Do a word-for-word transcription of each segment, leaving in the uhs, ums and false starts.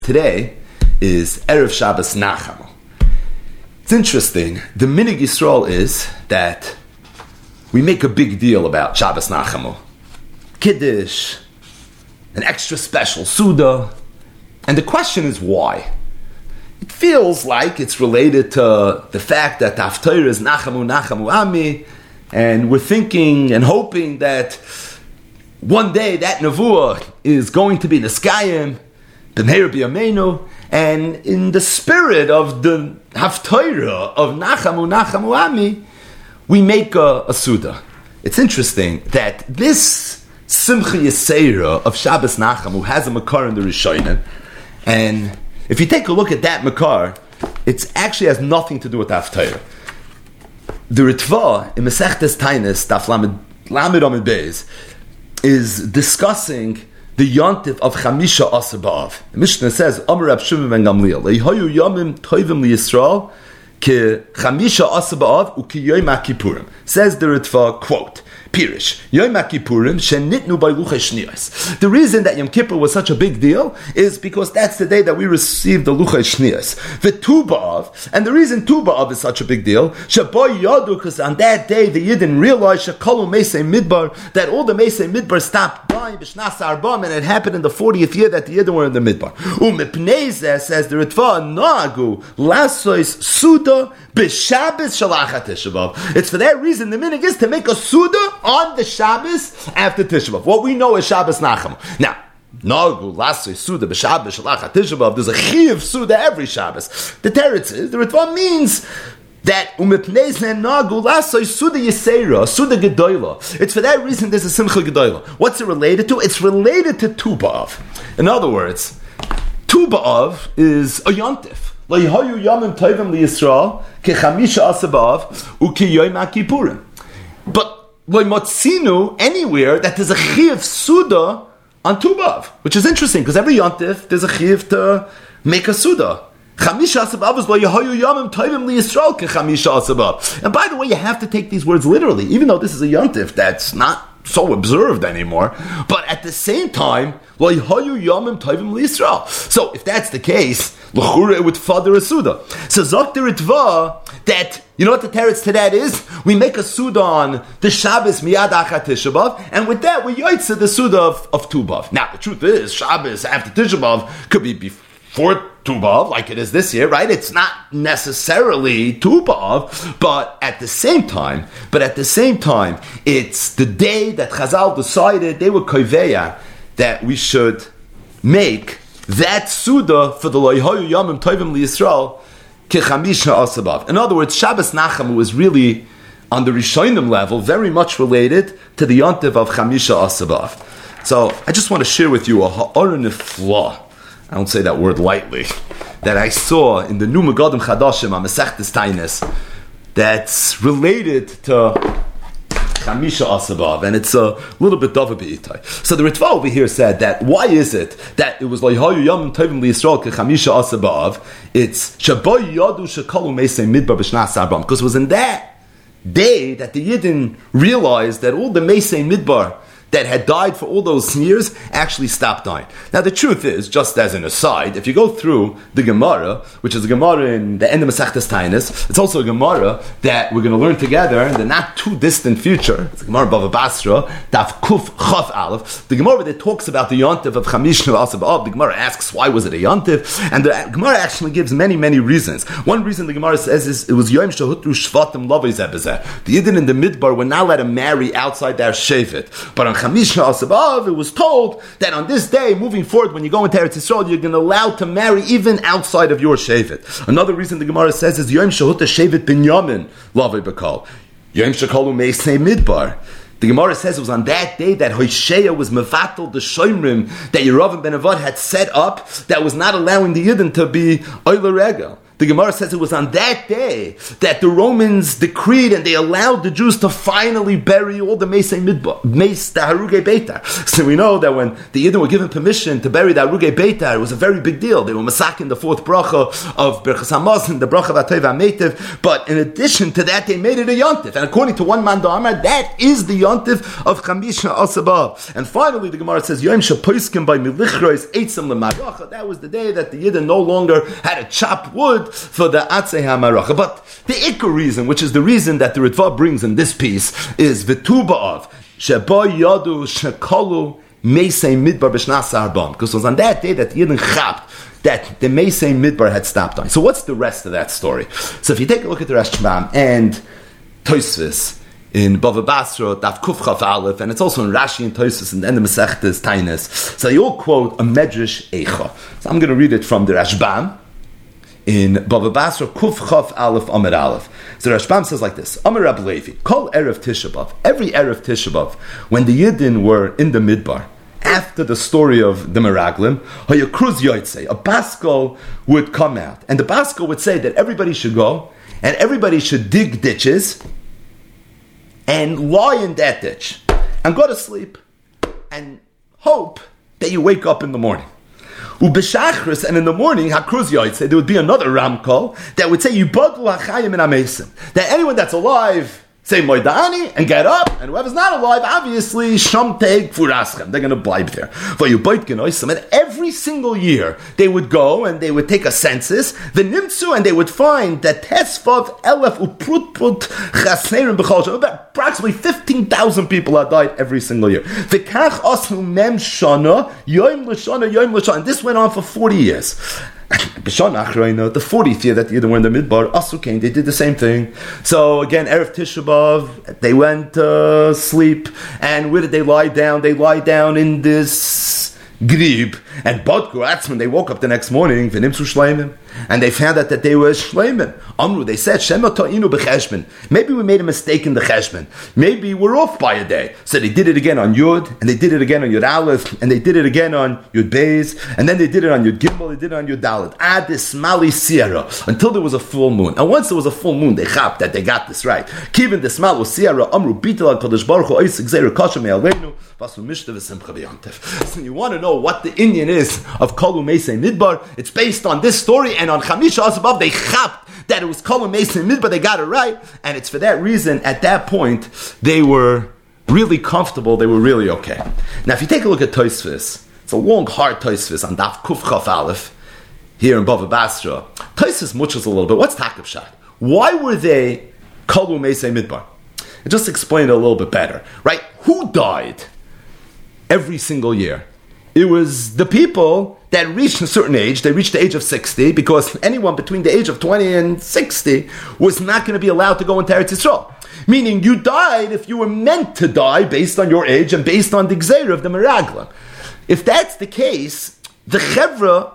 Today is Erev Shabbos Nachamu. It's interesting. The Minig Yisrael is that we make a big deal about Shabbos Nachamu. Kiddush, an extra special Suda. And the question is why? It feels like it's related to the fact that the Haftarah is Nachamu, Nachamu Ami, and we're thinking and hoping that one day that Nevuah is going to be Neskayim, B'nei B'yameinu, and in the spirit of the Haftarah of Nachamu, Nachamu Ami, we make a, a Suda. It's interesting that this Simcha Yisera of Shabbos Nachamu has a Makar in the Rishonim, and if you take a look at that Makar, it actually has nothing to do with the Haftarah. The Ritva in Masechtes Tainis, Daf Lamed Lamed Amid Beis, is discussing the yontif of Chamisha Asar B'Av. The Mishnah says, Amar Rab Shimon ben Gamliel, Lehayu Yomim Tovim LiYisrael Ke Chamisha Asar B'Av Uki Yom HaKippurim. Says the Ritva, quote, Pirish, Yom HaKippurim Shenitnu by Luchei Shniyos. The reason that Yom Kippur was such a big deal is because that's the day that we received the Luchei Shniyos. The Tu B'Av, and the reason Tu B'Av is such a big deal, Shaboy Yadu, because on that day the Yidden realized Shekalu Meisei Midbar, that all the Meisei Midbar stopped dying B'Shnas Arbam, and it happened in the fortieth year that the Yidden were in the Midbar. Umipnezeh, says the Ritva, Nagu Lasois Suda B'Shabbos Shalachat Tisha B'Av. It's for that reason the minig is to make a Suda on the Shabbos after Tisha B'Av. What we know is Shabbos Nachamu. Now, Nagu Lasois Suda B'Shabbos Shalachat Tisha B'Av. There's a Chiv Suda every Shabbos. The Teretz is, the Ritva means that umipnezeh nagu lasois Suda Yisera, Suda Gedoyla. It's for that reason there's a Simcha Gedoyla. What's it related to? It's related to Tu B'Av. In other words, Tu B'Av is a yontif. Lehayu Yomim Tovim LiYisrael Ke Chamisha Asar B'Av Uki Yom HaKippurim. But Leimotzinu, anywhere that there's a Chiv Suda on Tu B'Av, which is interesting because every yontif there's a Chiv to make a Suda. Chamisha Asar B'Av is Lehayu Yomim Tovim LiYisrael Ke Chamisha Asar B'Av. And by the way, you have to take these words literally, even though this is a yontif that's not so observed anymore. But at the same time, Lehayu Yomim Tovim LiYisrael. So if that's the case, l'chura it would father a Suda. So Zok the Ritva that, you know what the teretz to that is? We make a Suda on the Shabbos miyad achat Tisha B'Av, and with that we yoitza the Suda of, of Tu B'Av. Now the truth is, Shabbos after Tisha B'Av could be before Tu B'Av, like it is this year, right? It's not necessarily Tu B'Av, but at the same time, but at the same time, it's the day that Chazal decided they were koveya that we should make that Suda for the Lehayu Yomim Tovim LiYisrael Ke Chamisha Asar B'Av. In other words, Shabbos Nachamu is really, on the Rishonim level, very much related to the yontif of Chamisha Asar B'Av. So I just want to share with you a ha'ara nifla, I don't say that word lightly, that I saw in the new Megadim Chadashim on Masechtes Tainis that's related to Chamisha Asar B'Av, and it's a little bit Dava B'itai. So the Ritva over here said that why is it that it was Lehayu Yomim Tovim LiYisrael Ke Chamisha Asar B'Av? It's Shaboy Yadu Shekalu Meisei Midbar B'Shnas Arbam, because it was in that day that the Yidden realized that all the Meisei Midbar that had died for all those years actually stopped dying. Now the truth is, just as an aside, if you go through the Gemara, which is a Gemara in the end of Masechtes Tainis, it's also a Gemara that we're going to learn together in the not too distant future. It's a Gemara Bava Basra, Daf Kuf Chaf Aleph. The Gemara that talks about the yontif of Chamisha Asar B'Av, the Gemara asks why was it a yontif, and the Gemara actually gives many many reasons. One reason the Gemara says is it was Yom Shehutru Shvatim Lovei Zeh B'Zeh. The Yidden in the Midbar were not allowed to marry outside their shevet, but on Chamisha Asar B'Av, it was told that on this day, moving forward, when you go into Eretz Yisrael, you're going to allow to marry even outside of your shevet. Another reason the Gemara says is Yom Shehuta Shevet Binyamin Lavei B'Kal. Yom Shekalu Meisei Midbar. The Gemara says it was on that day that Hoshea was mevatel the shoymrim that Yeravim ben Avad had set up that was not allowing the Yidden to be Oile Regel. The Gemara says it was on that day that the Romans decreed and they allowed the Jews to finally bury all the Meisei Midbar, Meis, the Haruge Beitar. So we know that when the Yidden were given permission to bury the Haruge Beitar, it was a very big deal. They were masakin the fourth bracha of Berchas Hamazon, the bracha of Atayv HaMeitiv. But in addition to that, they made it a yontif. And according to one man Amar, that is the yontif of Chamisha Asaba. And finally, the Gemara says, Yom Shapoiskim by Milichrois Eitzim L'Maracha. That was the day that the Yidden no longer had to chop wood for the Atzei HaMaracha. But the Ikar reason, which is the reason that the Ritva brings in this piece, is V'tuba of Sheba Yadu Shekalu Meisei Midbar B'Shnas Arbam. Because it was on that day that the Yidden chapped that the Meisei Midbar had stopped on. So what's the rest of that story? So if you take a look at the Rashbam and Tosfos in Bava Basra, Daf Kuf Chaf Aleph, and it's also in Rashi and Tosfos and the end of Masechtas Tainis. So they all quote a Medrash Eicha. So I'm going to read it from the Rashbam in Bava Basra, Kuf Chaf Aleph Amar Aleph. So the Rashbam says like this: Amar Rab Levi, Kol Erev Tisha B'Av. Every Erev Tisha B'Av, when the Yidden were in the Midbar, after the story of the Meraglim, Hayakruz Yotzei, a Baskel would come out, and the Baskel would say that everybody should go, and everybody should dig ditches, and lie in that ditch, and go to sleep, and hope that you wake up in the morning. Ubeshachris, and in the morning, Hakruz Yotzei, there would be another Ramkol that would say, Yibodlu Hachayim in Amesim, that anyone that's alive, say Moidani and get up, and whoever's not alive, obviously, Sham Teig Furaschem. They're going to blibe there. And every single year, they would go and they would take a census, the Nimtzu, and they would find that Tesvav Elef Uprutput Chasnerim B'chol, approximately fifteen thousand people had died every single year. V'kach Osnu Mem Shana, Yoim L'Shana, Yoim L'Shana. And this went on for forty years. The fortieth year that the Yidden were in the Midbar, Asu came, they did the same thing. So again, Erev Tisha B'Av, they went to uh, sleep, and where did they lie down? They lie down in this grib, and Bodku, that's when they woke up the next morning, V'nimtzu Shleimim, and they found out that they were Shleimim. Amru, they said, Shema Ta'inu B'cheshbon. Maybe we made a mistake in the Cheshbon. Maybe we're off by a day. So they did it again on Yud, and they did it again on Yud Aleph, and they did it again on Yud Beis, and then they did it on Yud Gimel, they did it on Yud Dalet. Adis Mali Sierra, until there was a full moon. And once there was a full moon, they chapped that they got this right. Kivin Desmalu Sierra, Amru Bitel Kodesh Baruch Hu, Oisik Zeir Kashem Me'aleinu, Vasu Mishta V'Simcha B'Yontev. So you want to know what the Indian is of Kolu Meisei Midbar? It's based on this story, and on Chamisha Asabov, they chapped that it was Kolu Meisei Midbar, they got it right, and it's for that reason, at that point, they were really comfortable, they were really okay. Now, if you take a look at Tosfos, it's a long, hard Tosfos on Daf Kuf Chaf Aleph, here in Bava Basra. Tosfos muchas a little bit. What's Takab Shad? Why were they Kolu Meisei Midbar? I'll just explain it a little bit better, right? Who died every single year? It was the people that reached a certain age. They reached the age of sixty, because anyone between the age of twenty and sixty was not going to be allowed to go into Eretz Yisrael. Meaning you died if you were meant to die based on your age and based on the Gzeira of the Meraglim. If that's the case, the Chevra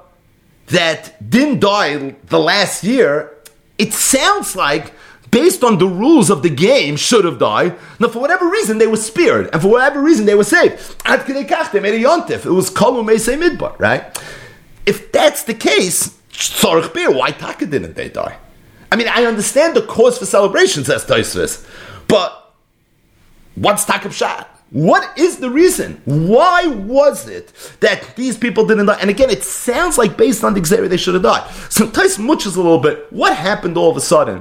that didn't die the last year, it sounds like, based on the rules of the game, should have died. Now, for whatever reason, they were spared. And for whatever reason, they were saved. Ad Kedei Kach, they made a yontif. It was Kolu Meisei Midbar, right? If that's the case, Tzorich Bir, why Taka didn't they die? I mean, I understand the cause for celebration, says Tosfos. But what's Takab Shad? What is the reason? Why was it that these people didn't die? And again, it sounds like based on the Gzeira, they should have died. So Tais muches a little bit. What happened all of a sudden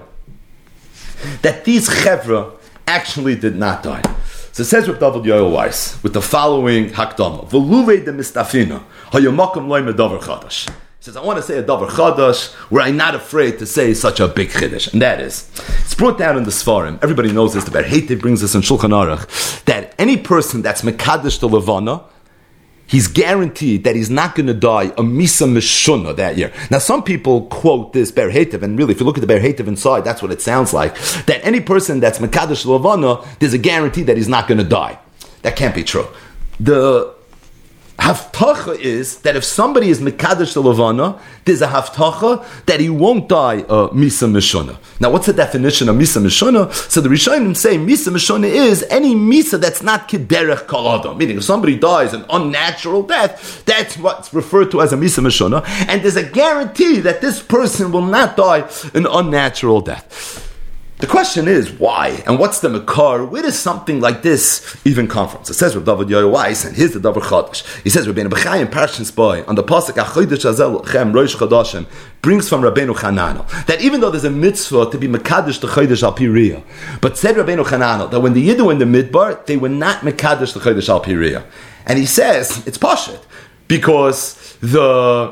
that these chevra actually did not die? So it says with David Yoel Weiss, with the following hakdama: V'lulei de mistafina hayamakam loy medavar chadash. He says, I want to say a davar chadash where I'm not afraid to say such a big chiddush, and that is, it's brought down in the Sfarim. Everybody knows this. The Ber Heitev brings this in Shulchan Aruch, that any person that's mekadosh to levana, he's guaranteed that he's not going to die a misa meshuna that year. Now, some people quote this Ber Heitev, and really, if you look at the Ber Heitev inside, that's what it sounds like. That any person that's mekadosh levana, there's a guarantee that he's not going to die. That can't be true. The Haftacha is that if somebody is Mekadesh the Levana, there's a Haftacha that he won't die uh, Misa Mishona. Now, what's the definition of Misa Mishona? So the Rishonim say Misa Mishona is any Misa that's not Kederech Kol Adam. Meaning, if somebody dies an unnatural death, that's what's referred to as a Misa Mishona. And there's a guarantee that this person will not die an unnatural death. The question is, why? And what's the Makar? Where does something like this even come from? So it says Rav David Yoel Weiss, and here's the Davar Chadash. He says, Rabbeinu Bechai in Parshas Boy, on the Pasuk, HaChodesh Hazel Chem Rosh Chodashim, brings from Rabbeinu Chananel, that even though there's a mitzvah to be Mekadesh the Chodesh Al Piriyah, but said Rabbeinu Chananel, that when the Yidden were in the Midbar, they were not Mekadesh the Chodesh Al Piriyah. And he says, it's Pashut, because the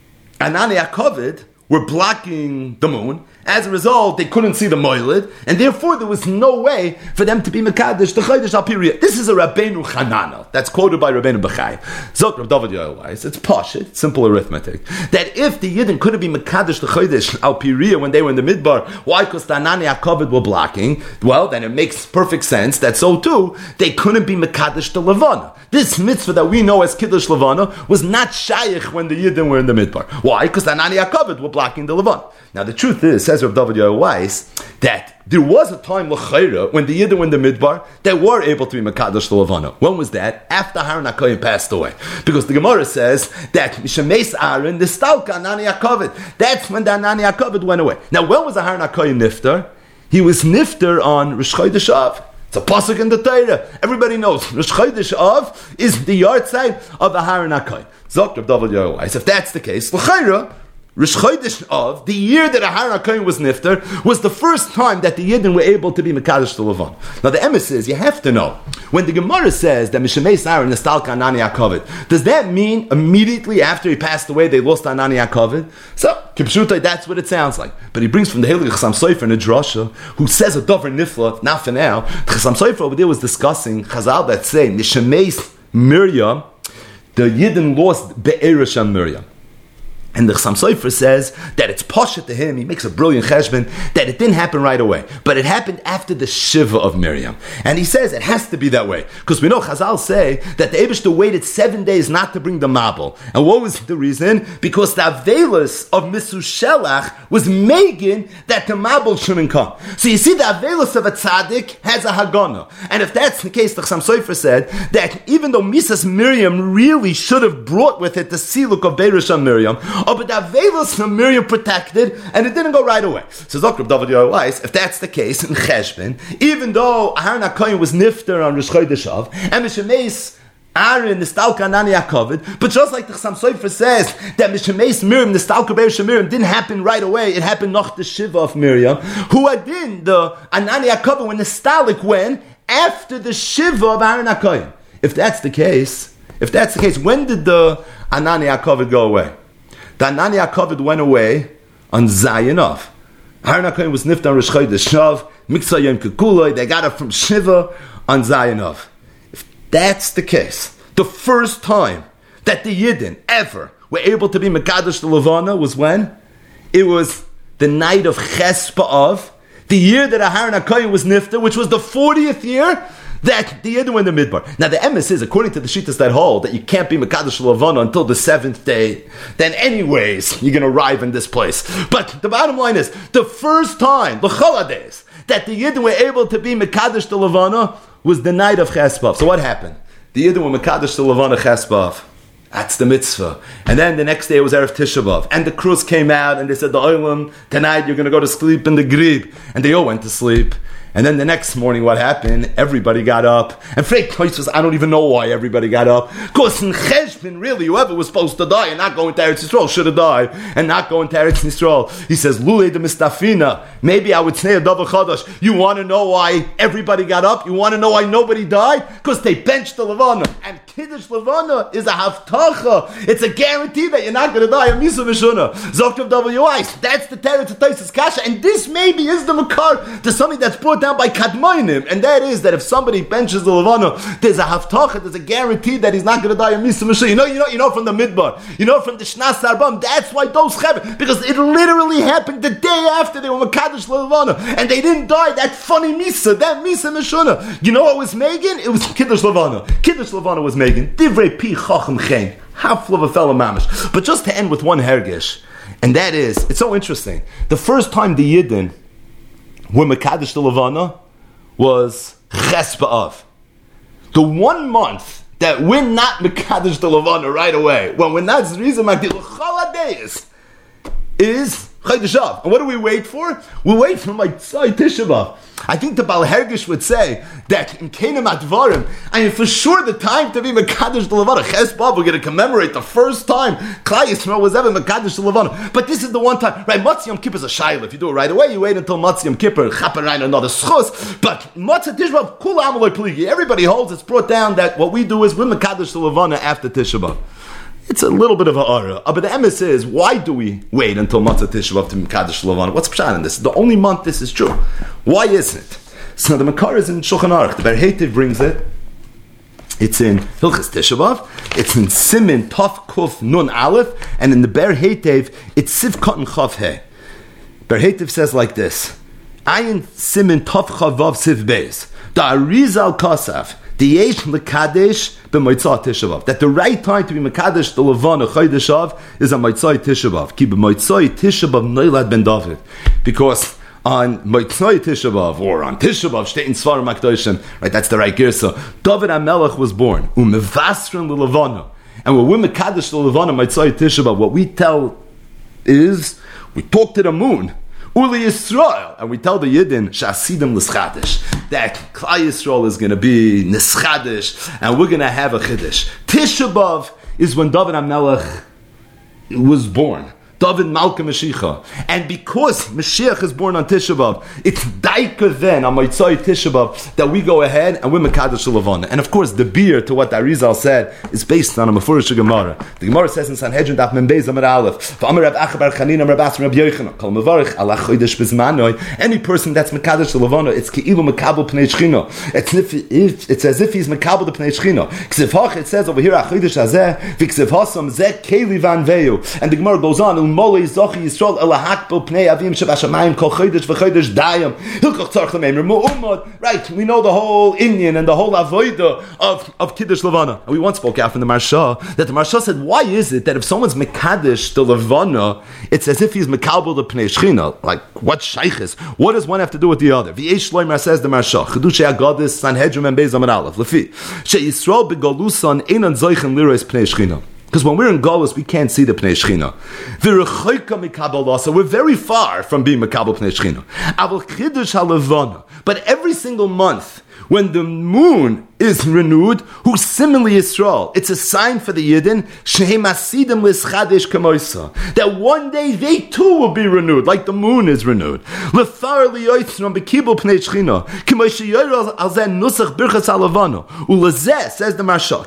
Anani HaKavod were blocking the moon. As a result, they couldn't see the moilid, and therefore there was no way for them to be Mekadesh the Chodesh Al Piriyah. This is a Rabbeinu Chananel that's quoted by Rabbeinu Bechai. Zok Rav David Yoel Weiss, it's posh, it's simple arithmetic. That if the Yidden couldn't be Mekadesh the Chodesh Al Piriyah when they were in the Midbar, why? Because the Anani HaKavod were blocking. Well, then it makes perfect sense that so too they couldn't be Mekadesh the Levana. This mitzvah that we know as Kiddush Levana was not Shaykh when the Yidden were in the Midbar. Why? Because the Anani HaKavod were blocking the Levana. Now the truth is, says Rav David Yoel Weiss, that there was a time l'chayra when the Yidden were in the Midbar that were able to be Mekadosh the Levana. When was that? After Aaron HaKohen passed away. Because the Gemara says that Mishameis Aaron, the Stalka Anani HaKavod, that's when the Anani HaKavod went away. Now when was Aaron HaKohen nifter? He was nifter on Rosh Chodesh Av. It's a pasuk in the Torah. Everybody knows Rosh Chodesh Av is the yard side of Aaron HaKohen. Zok Rav David Yoel Weiss. If that's the case, l'chayra, Rosh Chodesh Av, the year that Aaron HaKohen was nifter, was the first time that the Yidden were able to be Mekadesh the Levan. Now the emes is, you have to know, when the Gemara says that Mishameis Aaron Nestalka Anani HaKavod, does that mean immediately after he passed away they lost Anani HaKavod? So, Kipshutai, that's what it sounds like. But he brings from the Heilig Chassam Sofer in a drasha, who says a dover nifla, not for now. The Chassam Sofer over there was discussing Chazal that say, Mishameis Miriam, the Yidden lost Be'erish and Miriam. And the Chassam Sofer says that it's poshet to him, he makes a brilliant cheshbon, that it didn't happen right away, but it happened after the Shiva of Miriam. And he says it has to be that way, because we know Chazal say that the Eibishter waited seven days not to bring the Mabel. And what was the reason? Because the Avelis of Misushelach was making that the Mabel shouldn't come. So you see, the Avelis of a tzaddik has a Hagana. And if that's the case, the Chassam Sofer said that even though Misas Miriam really should have brought with it the Siluk of Beirish and Miriam, oh, but the Avelos from Miriam protected, and it didn't go right away. So Dr. David Yoel Weiss, if that's the case in Cheshbon, even though Aaron HaKohen was nifter on Rosh Chodesh Av, and Mishameis Aaron Nestalka Anani HaKavod, but just like the Chassam Sofer says that Mishameis Miriam Nestalka Beirish Miriam didn't happen right away, it happened nach the Shiva of Miriam, who adin the Anani HaKavod when the Stalik went after the Shiva of Aaron HaKohen. If that's the case, if that's the case, when did the Anani HaKavod go away? The Anani HaKavod went away on Zayin Av. Aaron HaKohen was nifter on Rosh Chodesh Av, Miksa Yom Kippur, they got it from Shiva on Zayin Av. If that's the case, the first time that the Yidden ever were able to be Mekadosh the Levana was when? It was the night of Chespa Av, the year that Aaron HaKohen was nifter, which was the fortieth year that the Yidden were in the Midbar. Now the emes is, according to the Shittas that hold, that you can't be Mekadosh Levana until the seventh day, then anyways, you're going to arrive in this place. But the bottom line is, the first time, the Cholades, that the Yidden were able to be Mekadosh the Levana was the night of Chespav. So what happened? The Yidden were Mekadosh the Levana Chespav. That's the mitzvah. And then the next day was Erev Tisha B'Av. And the crews came out and they said, the Olam, tonight you're going to go to sleep in the Grib. And they all went to sleep. And then the next morning, what happened? Everybody got up. And Frey Toys, I don't even know why everybody got up. Because in Cheshbon, really, whoever was supposed to die and not going to Eretz Yisrael should have died. And not going to Eretz Yisrael. He says, Lulei de Mistafina. Maybe I would say a double chadash. You want to know why everybody got up? You want to know why nobody died? Because they benched the Levana. And Kiddush Levana is a haftacha. It's a guarantee that you're not going to die. A Misa Mishuna. Zok Rav W. Weiss. That's the Teretz of Taisus Kasha. And this maybe is the Makar to something that's brought brought down by Kadmoinim, and that is that if somebody benches the Levana, there's a haftacha, there's a guarantee that he's not going to die in Misa Mashiach. You know, you know, you know from the Midbar, you know from the Shnas Arbam. That's why those Chevron, because it literally happened the day after they were Mekadosh Levana, and they didn't die. That funny Misa, that Misa Meshuna. You know what was Megan? It was Kiddush Levana. Kiddush Levana was Megan. Divrei pi chacham chen. Half of a fellow mamish. But just to end with one hergish, and that is, it's so interesting. The first time the Yidden were Mekadosh the Levana was Ches B'Av. The one month that we're not Mekadosh the Levana right away, when we're not Zrizah Magdil Chaladeis, is Chodesh Av. And what do we wait for? We wait for Motzei Tisha B'Av. I think the Baal Hergish would say that in Kenem Advarim, I mean, for sure the time to be Mekadosh the Levana, Ches B'Av, we're going to commemorate the first time Klal Yisrael was ever Mekadosh the Levana. But this is the one time, right? Motzei Yom Kippur is a shayla. If you do it right away, you wait until Motzei Yom Kippur, Chaper Rein, another schus. But Motzei Tisha B'Av, Kula Amaloi Pligi. Everybody holds, it's brought down that what we do is we're Mekadosh the Levana after Tisha B'Av. It's a little bit of an aura. But the emes is, why do we wait until Motzei Tisha B'Av to Mekadosh Levana? What's pshat in this? The only month this is true. Why isn't it? So the Makar is in Shulchan Aruch. The Ber Heitev brings it. It's in Hilchas Tisha B'Av. It's in Simin Tov Kuf Nun Aleph. And in the Ber Heitev, it's Siv Katan Chav He. Ber Heitev says like this. Ayin Simin Tov Chavav Siv Beis. The Arizal Kasav. The Yesh Lekadesh b'Motzei Tisha B'Av. That the right time to be Mekadesh the Levana Chodesh Av is on Motzei Tisha B'Av. Ki b'Motzei Tisha B'Av Noilad ben David. Because on Motzei Tisha B'Av or on Tisha B'Av Shtein Svarim Makdoshim, right? That's the right girsa. David HaMelech was born. Umevasrin the Levana. And when we're Mekadesh the Levana Motzei Tisha B'Av, what we tell is we talk to the moon. Uli Yisrael, and we tell the Yidden Shasidim L'Schadish that Klal Yisrael is going to be Nischadish, and we're going to have a Chiddush. Tisha B'Av is when David HaMelech was born. David Malka Mashiach. And because Mashiach is born on Tisha B'Av, it's daika then on Motzei Tisha B'Av that we go ahead and we're Mekadosh Levana. And of course, the beer to what the Arizal said is based on a Mefurish Gemara. The Gemara says in Sanhedrin Daf Mem Beis Amar Aleph, V'Amar Rav Acha Bar Chanina Rav Asim Rav Yochanan Kol Mevarich Ala Chodesh B'Zmanoi. Any person that's Mekadosh Levana, it's Keilu Mekabel Pnei Shechina. It's if, if it's as if he's Mekabel the Pnei Shechina. Ksiv Hach, it says over here Chodesh Hazeh V'Ksiv Hasam Zeh Keli Van Veyu. And the Gemara goes on. Molei Zochi Yisrael Elahakbel Pnei Avim Shabashamayim Kol Chodesh V'Chodesh Dayam Hilkoch Tzarch L'Meimer Mu'umad. Right, we know the whole Inyan and the whole Avodah of, of Kiddush Levana. And we once spoke out from the Marsha that the Marsha said, why is it that if someone's Mekadesh the Levana, it's as if he's Mekabel the Pnei Shechina? Like, what shaykhis? What does one have to do with the other? V'yesh Shloimar says the Marsha Chedushay Agadis Sanhedrin and Beis Amar Aleph Lefi She Yisrael Begalusan Einan Zoichen Liros Pnei Shechina. Because when we're in Golus, we can't see the Pnei Shechina. So we're very far from being Mekabel Pnei Shechina. But every single month, when the moon is renewed, who similarly Yisrael, it's a sign for the Yidden, that one day they too will be renewed, like the moon is renewed. Says the Marsha,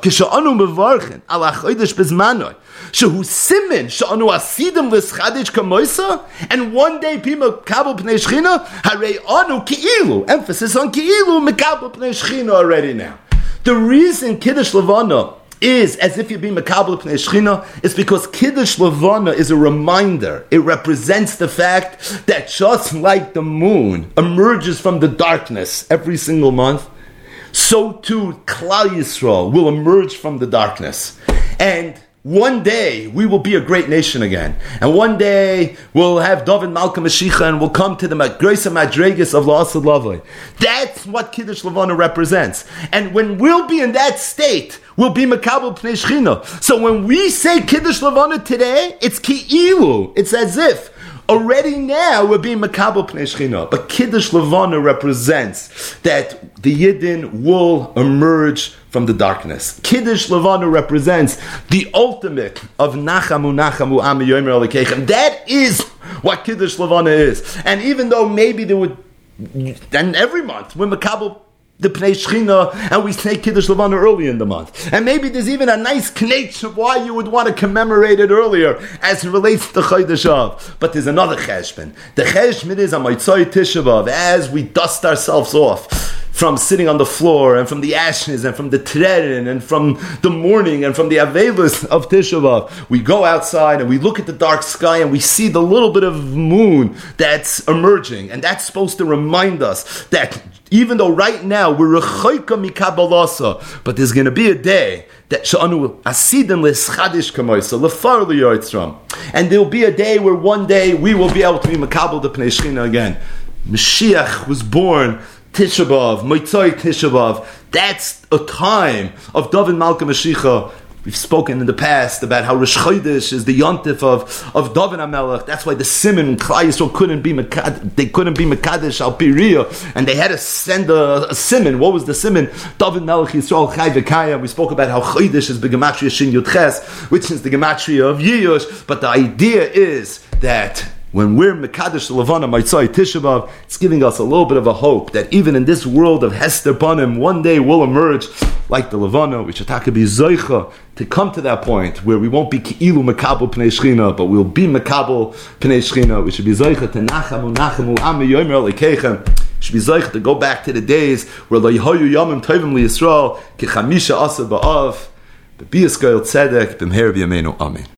and one day people Mekabel Pnei Shechina, Harei Anu Ki'ilu, emphasis on Ki'ilu, Mekabel Pnei Shechina already now. The reason Kiddush Levana is as if you're being Mekabel Pnei Shechina is because Kiddush Levana is a reminder. It represents the fact that just like the moon emerges from the darkness every single month, so too Klal Yisrael will emerge from the darkness. And one day we will be a great nation again, and one day we'll have David Malka Mashiach, and we'll come to the Grace and Madregas of La'asad Lavoi. That's what Kiddush Levana represents. And when we'll be in that state, we'll be Mekabel Pnei Shechina. So when we say Kiddush Levana today, it's Ki'ilu. It's as if already now we're being Mekabel Pnei Shechina. But Kiddush Levana represents that the Yidden will emerge from the darkness. Kiddush Levana represents the ultimate of Nachamu Nachamu Ami Yomer Alikeichem. That is what Kiddush Levana is. And even though maybe there would, and every month when Mekabel the Pnei Shechina, and we say Kiddush Levana early in the month. And maybe there's even a nice knetch of why you would want to commemorate it earlier as it relates to Chodesh Av. But there's another cheshbon. The cheshbon is a Motzei Tisha B'Av, as we dust ourselves off from sitting on the floor, and from the ashes, and from the trerin, and from the mourning, and from the avelus of Tisha B'Av. We go outside and we look at the dark sky and we see the little bit of moon that's emerging, and that's supposed to remind us that even though right now we're rechoika mikabalasa, but there's going to be a day that shanu asidim leschadish kamoisa lefar liyotzram, and there'll be a day where one day we will be able to be makabel the Pnei Shechina again. Mashiach was born Tisha B'Av, Motzei Tisha B'Av. That's a time of David Malka Mashiach. We've spoken in the past about how Rosh Chodesh is the yontif of, of David HaMelech. That's why the Siman Klal Yisrael couldn't be Mekad, they couldn't be Mekadesh al Piriya, and they had to send a, a Siman. What was the Siman? David Melech Yisrael Chai V'Kaya. We spoke about how Chodesh is the Gematria Shin Yud Ches, which is the Gematria of Yiyush. But the idea is that when we're Mekadesh Levana Motzei Tisha B'Av, it's giving us a little bit of a hope that even in this world of Hester Panim, one day we'll emerge like the Levana. We should be Zoicha to come to that point where we won't be Ki'ilu Mekabel Pnei Shechina, but we'll be Mekabel Pnei Shechina. We should be Zoicha to Nachamu Nachamu Ami Yomer Lekeichem. We should be Zoicha to go back to the days where Lo Yehoyu Yomim Tovim LiYisrael Ki Chamisha Asa B'Av B'Biyaskoil Tzedek B'Mher B'Yameinu Amen.